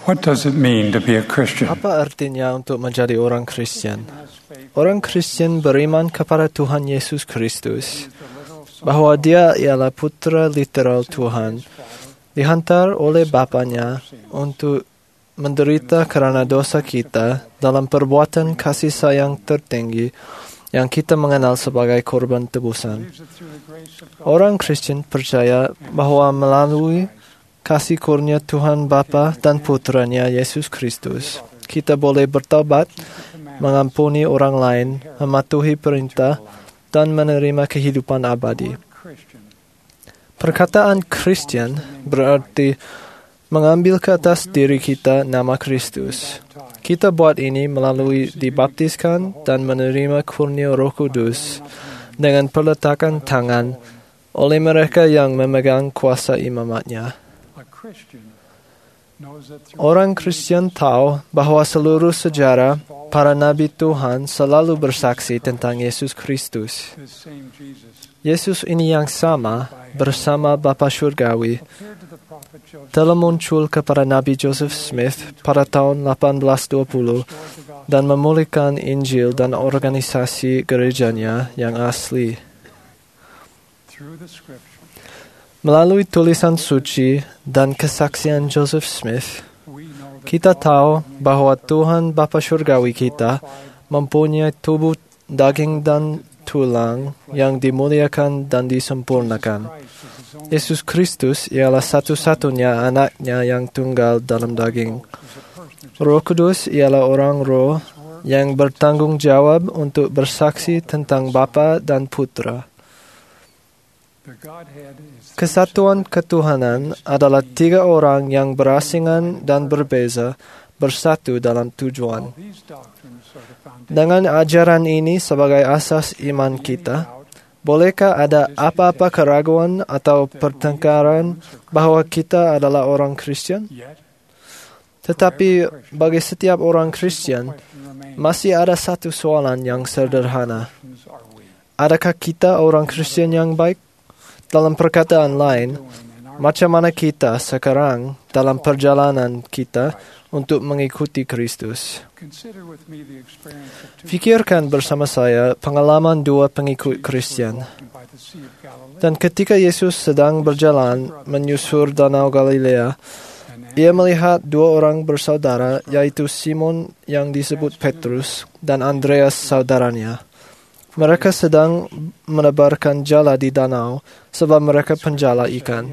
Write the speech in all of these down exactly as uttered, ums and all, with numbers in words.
What does it mean to be a Christian? Apa artinya untuk menjadi orang Kristen? Orang Kristen beriman kepada Tuhan Yesus Kristus, bahwa Dia ialah Putra literal Tuhan, dihantar oleh Bapanya untuk menderita kerana dosa kita dalam perbuatan kasih sayang tertinggi yang kita mengenal sebagai korban tebusan. Orang Kristen percaya bahwa melalui kasih kurnia Tuhan Bapa dan Putranya Yesus Kristus, kita boleh bertaubat, mengampuni orang lain, mematuhi perintah, dan menerima kehidupan abadi. Perkataan Kristen berarti mengambil ke atas diri kita nama Kristus. Kita buat ini melalui dibaptiskan dan menerima kurnia Roh Kudus dengan peletakan tangan oleh mereka yang memegang kuasa imamatnya. Orang Kristen tahu bahawa seluruh sejarah para nabi Tuhan selalu bersaksi tentang Yesus Kristus. Yesus ini yang sama bersama Bapa Syurgawi telah muncul kepada Nabi Joseph Smith pada tahun lapan belas dua puluh dan memulihkan Injil dan organisasi gerejanya yang asli. Melalui tulisan suci dan kesaksian Joseph Smith, kita tahu bahawa Tuhan Bapa Syurgawi kita mempunyai tubuh daging dan tulang yang dimuliakan dan disempurnakan. Yesus Kristus ialah satu-satunya anaknya yang tunggal dalam daging. Roh Kudus ialah orang roh yang bertanggung jawab untuk bersaksi tentang Bapa dan Putra. Kesatuan ketuhanan adalah tiga orang yang berasingan dan berbeza bersatu dalam tujuan. Dengan ajaran ini sebagai asas iman kita, bolehkah ada apa-apa keraguan atau pertengkaran bahawa kita adalah orang Kristen? Tetapi bagi setiap orang Kristen, masih ada satu soalan yang sederhana. Adakah kita orang Kristen yang baik? Dalam perkataan lain, macam mana kita sekarang dalam perjalanan kita untuk mengikuti Kristus? Fikirkan bersama saya pengalaman dua pengikut Kristen. Dan ketika Yesus sedang berjalan menyusur Danau Galilea, Ia melihat dua orang bersaudara, yaitu Simon yang disebut Petrus dan Andreas saudaranya. Mereka sedang menebarkan jala di danau sebab mereka penjala ikan.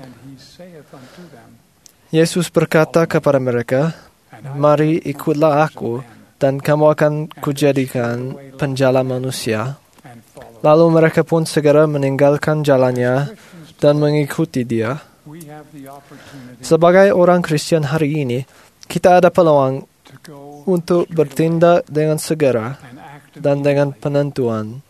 Yesus berkata kepada mereka, "Mari ikutlah aku dan kamu akan kujadikan penjala manusia." Lalu mereka pun segera meninggalkan jalannya dan mengikuti Dia. Sebagai orang Kristen hari ini, kita ada peluang untuk bertindak dengan segera dan dengan penentuan.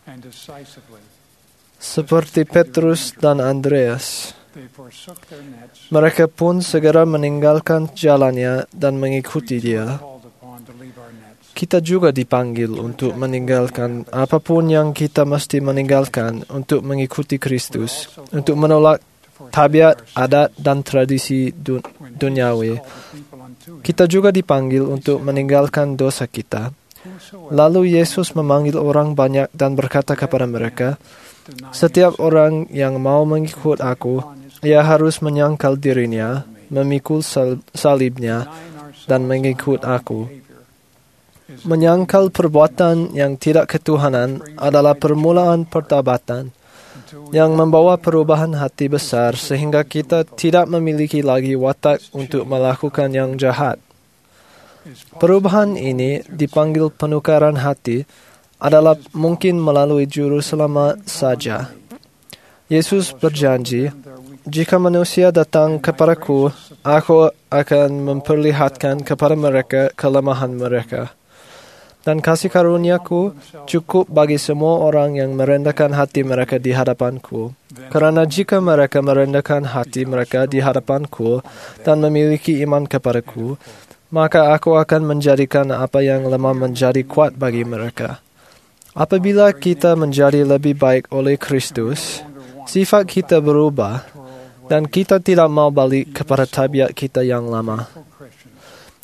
Seperti Petrus dan Andreas, mereka pun segera meninggalkan jalannya dan mengikuti Dia. Kita juga dipanggil untuk meninggalkan apapun yang kita mesti meninggalkan untuk mengikuti Kristus, untuk menolak tabiat, adat, dan tradisi dun- duniawi. Kita juga dipanggil untuk meninggalkan dosa kita. Lalu Yesus memanggil orang banyak dan berkata kepada mereka, "Setiap orang yang mau mengikut aku, ia harus menyangkal dirinya, memikul sal- salibnya, dan mengikut aku." Menyangkal perbuatan yang tidak ketuhanan adalah permulaan pertobatan yang membawa perubahan hati besar sehingga kita tidak memiliki lagi watak untuk melakukan yang jahat. Perubahan ini dipanggil penukaran hati adalah mungkin melalui juru selamat saja. Yesus berjanji, "Jika manusia datang kepadaku, aku akan memperlihatkan kepada mereka kelemahan mereka. Dan kasih karuniaku cukup bagi semua orang yang merendahkan hati mereka di hadapanku. Kerana jika mereka merendahkan hati mereka di hadapanku dan memiliki iman kepadaku, maka aku akan menjadikan apa yang lemah menjadi kuat bagi mereka." Apabila kita menjadi lebih baik oleh Kristus, sifat kita berubah dan kita tidak mau balik kepada tabiat kita yang lama.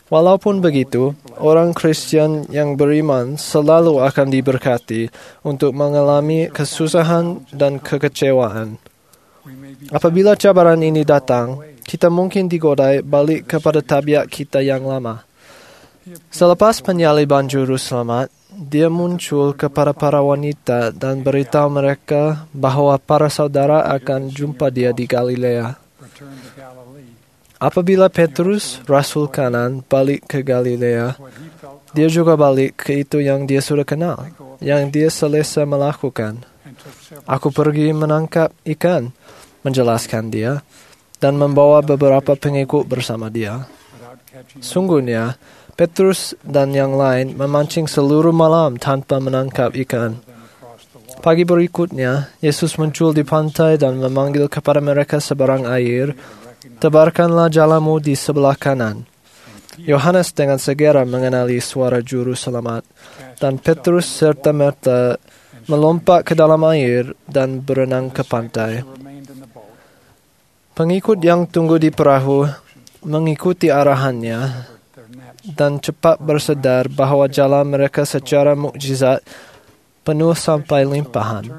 Walaupun begitu, orang Kristian yang beriman selalu akan diberkati untuk mengalami kesusahan dan kekecewaan. Apabila cabaran ini datang, kita mungkin digodai balik kepada tabiat kita yang lama. Selepas penyaliban Juru Selamat, dia muncul kepada para wanita dan beritahu mereka bahawa para saudara akan jumpa dia di Galilea. Apabila Petrus, Rasul kanan, balik ke Galilea, dia juga balik ke itu yang dia sudah kenal, yang dia selesa melakukan. Aku pergi menangkap ikan, menjelaskan dia, dan membawa beberapa pengikut bersama dia. Sungguhnya, Petrus dan yang lain memancing seluruh malam tanpa menangkap ikan. Pagi berikutnya, Yesus muncul di pantai dan memanggil kepada mereka seberang air, "Tebarkanlah jalamu di sebelah kanan." Yohanes dengan segera mengenali suara Juru Selamat, dan Petrus serta-merta melompat ke dalam air dan berenang ke pantai. Pengikut yang tunggu di perahu mengikuti arahannya dan cepat bersedar bahawa jalan mereka secara mukjizat penuh sampai limpahan.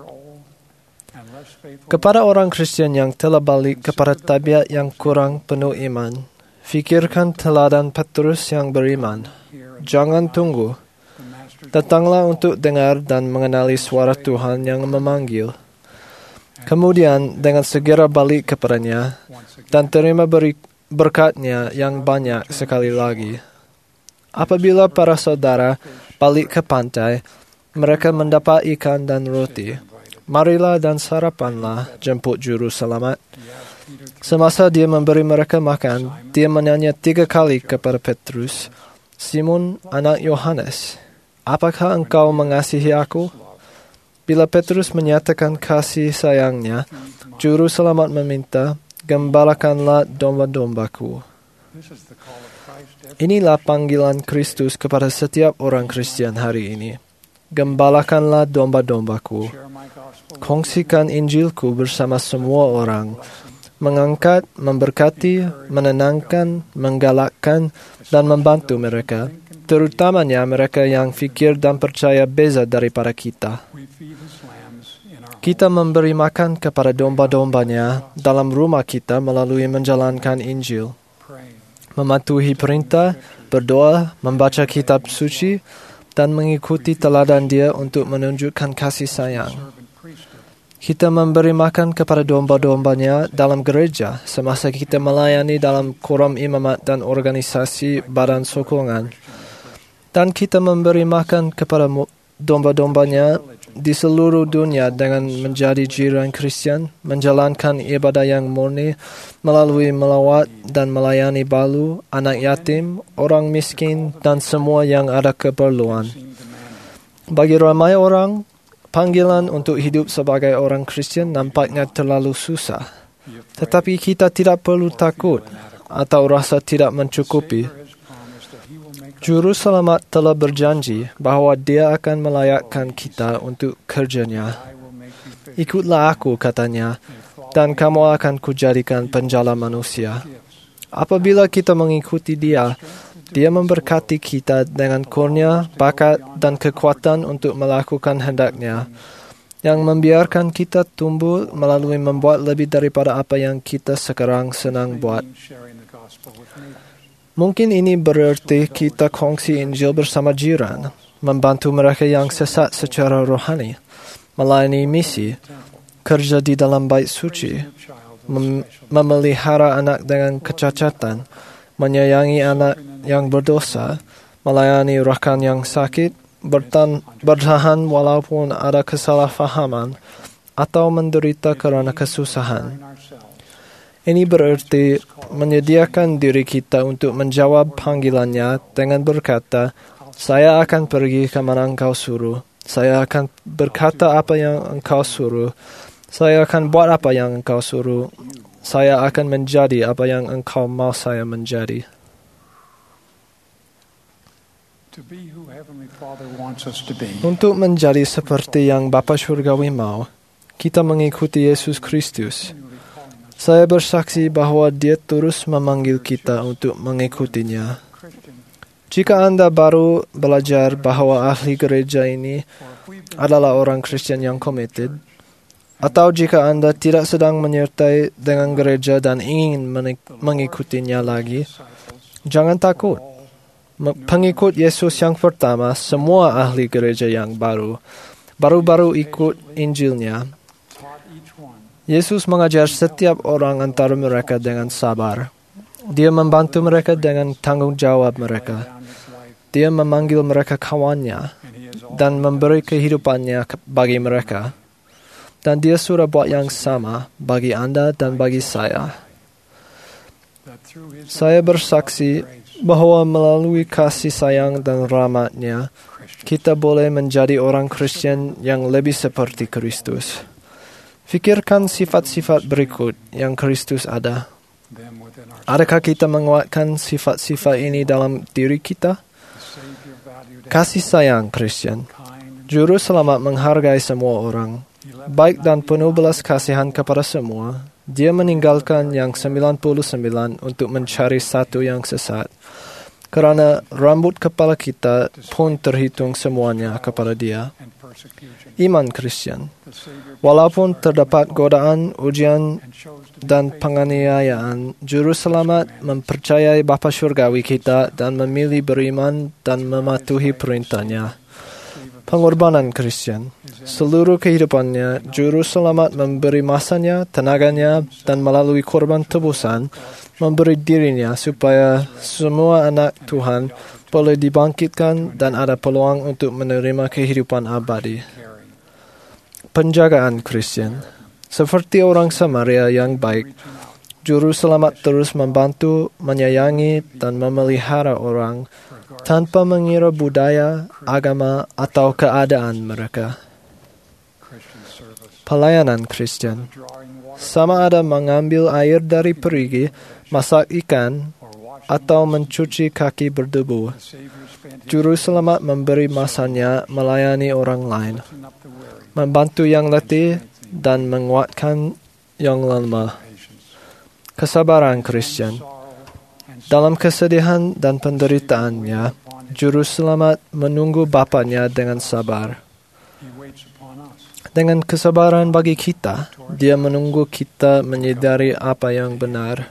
Kepada orang Kristian yang telah balik kepada tabiat yang kurang penuh iman, fikirkan teladan Petrus yang beriman. Jangan tunggu. Datanglah untuk dengar dan mengenali suara Tuhan yang memanggil. Kemudian dengan segera balik kepadanya dan terima beri, berkatnya yang banyak sekali lagi. Apabila para saudara balik ke pantai, mereka mendapat ikan dan roti. Marilah dan sarapanlah, jemput Juru Selamat. Semasa dia memberi mereka makan, dia menanya tiga kali kepada Petrus, "Simon, anak Yohanes, apakah engkau mengasihi aku?" Bila Petrus menyatakan kasih sayangnya, Juru Selamat meminta, "Gembalakanlah domba-dombaku." Inilah panggilan Kristus kepada setiap orang Kristian hari ini. Gembalakanlah domba-dombaku. Kongsikan Injilku bersama semua orang. Mengangkat, memberkati, menenangkan, menggalakkan, dan membantu mereka, terutamanya mereka yang fikir dan percaya beza daripada kita. Kita memberi makan kepada domba-dombanya dalam rumah kita melalui menjalankan Injil, mematuhi perintah, berdoa, membaca kitab suci, dan mengikuti teladan dia untuk menunjukkan kasih sayang. Kita memberi makan kepada domba-dombanya dalam gereja semasa kita melayani dalam koram imamat dan organisasi badan sokongan. Dan kita memberi makan kepada domba-dombanya di seluruh dunia dengan menjadi jiran Kristian, menjalankan ibadah yang murni melalui melawat dan melayani balu, anak yatim, orang miskin, dan semua yang ada keperluan. Bagi ramai orang, panggilan untuk hidup sebagai orang Kristian nampaknya terlalu susah. Tetapi kita tidak perlu takut atau rasa tidak mencukupi. Juru Selamat telah berjanji bahawa dia akan melayakkan kita untuk kerjanya. "Ikutlah aku," katanya, "dan kamu akan kujadikan penjala manusia." Apabila kita mengikuti dia, dia memberkati kita dengan kurnia, bakat, dan kekuatan untuk melakukan hendaknya, yang membiarkan kita tumbuh melalui membuat lebih daripada apa yang kita sekarang senang buat. Mungkin ini bererti kita kongsi Injil bersama jiran, membantu mereka yang sesat secara rohani, melayani misi, kerja di dalam bait suci, mem- memelihara anak dengan kecacatan, menyayangi anak yang berdosa, melayani rakan yang sakit, bertan- bertahan walaupun ada kesalahfahaman, atau menderita kerana kesusahan. Ini bererti menyediakan diri kita untuk menjawab panggilannya dengan berkata, "Saya akan pergi ke mana engkau suruh. Saya akan berkata apa yang engkau suruh. Saya akan buat apa yang engkau suruh. Saya akan menjadi apa yang engkau mau saya menjadi." Untuk menjadi seperti yang Bapa Syurgawi mau, kita mengikuti Yesus Kristus. Saya bersaksi bahawa dia terus memanggil kita untuk mengikutinya. Jika Anda baru belajar bahawa ahli gereja ini adalah orang Kristen yang committed, atau jika Anda tidak sedang menyertai dengan gereja dan ingin mengikutinya lagi, jangan takut. Pengikut Yesus yang pertama, semua ahli gereja yang baru, baru-baru ikut Injilnya. Yesus mengajar setiap orang antara mereka dengan sabar. Dia membantu mereka dengan tanggung jawab mereka. Dia memanggil mereka kawannya dan memberi kehidupannya bagi mereka. Dan dia sudah buat yang sama bagi Anda dan bagi saya. Saya bersaksi bahwa melalui kasih sayang dan rahmat-Nya, kita boleh menjadi orang Kristen yang lebih seperti Kristus. Fikirkan sifat-sifat berikut yang Kristus ada. Adakah kita menguatkan sifat-sifat ini dalam diri kita? Kasih sayang Kristen. Juru selamat menghargai semua orang, baik dan penuh belas kasihan kepada semua. Dia meninggalkan yang sembilan puluh sembilan untuk mencari satu yang sesat. Kerana rambut kepala kita pun terhitung semuanya kepada Dia. Iman Kristen. Walaupun terdapat godaan, ujian, dan penganiayaan, Juru Selamat mempercayai Bapa Syurgawi kita dan memilih beriman dan mematuhi perintahnya. Pengorbanan Kristen. Seluruh kehidupannya, Juru Selamat memberi masanya, tenaganya, dan melalui korban tebusan, memberi dirinya supaya semua anak Tuhan boleh dibangkitkan dan ada peluang untuk menerima kehidupan abadi. Penjagaan Kristen. Seperti orang Samaria yang baik, Juru Selamat terus membantu, menyayangi, dan memelihara orang tanpa mengira budaya, agama, atau keadaan mereka. Pelayanan Kristen. Sama ada mengambil air dari perigi, masak ikan, atau mencuci kaki berdebu. Juru Selamat memberi masanya melayani orang lain, membantu yang letih, dan menguatkan yang lemah. Kesabaran Kristen. Dalam kesedihan dan penderitaannya, Juru Selamat menunggu Bapanya dengan sabar. Dengan kesabaran bagi kita, Dia menunggu kita menyadari apa yang benar.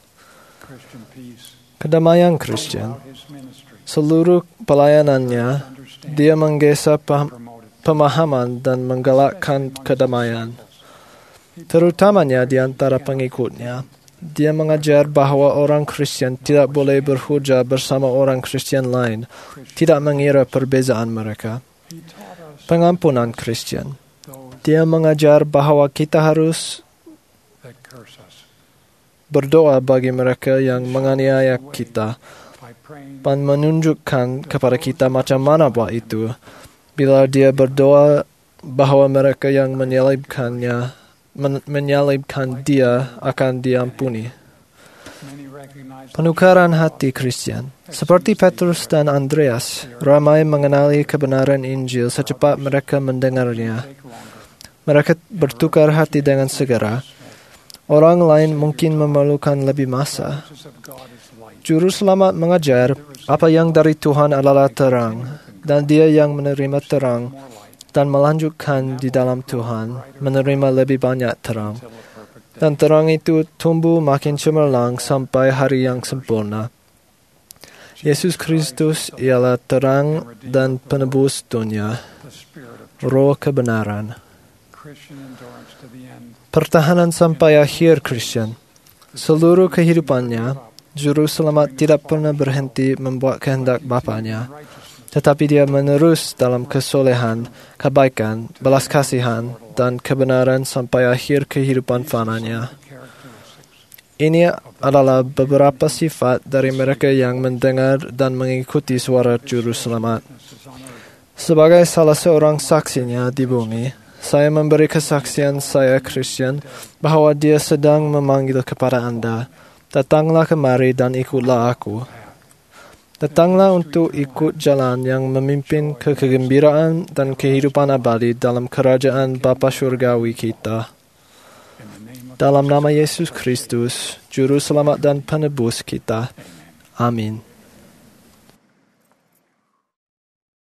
Kedamaian Kristen. Seluruh pelayanannya, Dia menggesah pemahaman dan menggalakkan kedamaian, terutamanya di antara pengikutnya. Dia mengajar bahawa orang Kristen tidak boleh berhujah bersama orang Kristen lain, tidak mengira perbezaan mereka. Pengampunan Kristen. Dia mengajar bahawa kita harus berdoa bagi mereka yang menganiaya kita dan menunjukkan kepada kita macam mana buat itu. Bila dia berdoa bahawa mereka yang menyalibkannya, men- menyalibkan dia akan diampuni. Penukaran hati Kristen. Seperti Petrus dan Andreas, ramai mengenali kebenaran Injil secepat mereka mendengarnya. Mereka bertukar hati dengan segera. Orang lain mungkin memerlukan lebih masa. Juru Selamat mengajar apa yang dari Tuhan adalah terang, dan Dia yang menerima terang dan melanjutkan di dalam Tuhan menerima lebih banyak terang. Dan terang itu tumbuh makin cemerlang sampai hari yang sempurna. Yesus Kristus ialah terang dan penebus dunia, roh kebenaran. Pertahanan sampai akhir Kristen. Seluruh kehidupannya, Juru Selamat tidak pernah berhenti membuat kehendak Bapanya, tetapi Dia menerus dalam kesolehan, kebaikan, belas kasihan, dan kebenaran sampai akhir kehidupan fananya. Ini adalah beberapa sifat dari mereka yang mendengar dan mengikuti suara Juru Selamat. Sebagai salah seorang saksinya di bumi, saya memberi kesaksian saya Kristen bahawa Dia sedang memanggil kepada Anda. Datanglah kemari dan ikutlah aku. Datanglah untuk ikut jalan yang memimpin ke kegembiraan dan kehidupan abadi dalam kerajaan Bapa Syurgawi kita. Dalam nama Yesus Kristus, Juru Selamat dan Penebus kita. Amin.